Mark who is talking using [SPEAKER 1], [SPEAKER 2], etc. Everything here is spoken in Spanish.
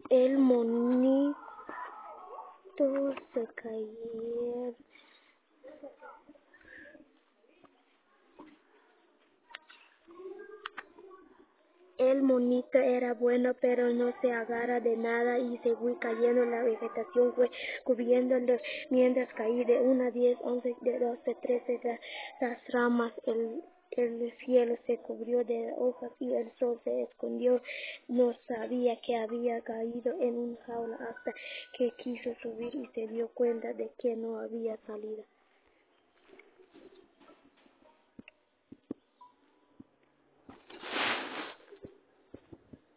[SPEAKER 1] El monito se cayó. El monito era bueno, pero no se agarra de nada y se fue cayendo. La vegetación fue cubriéndolo mientras caía de 1 a 10, 11, de 12, 13 las ramas. El cielo se cubrió de hojas y el sol se escondió. No sabía que había caído en una jaula hasta que quiso subir y se dio cuenta de que no había salida.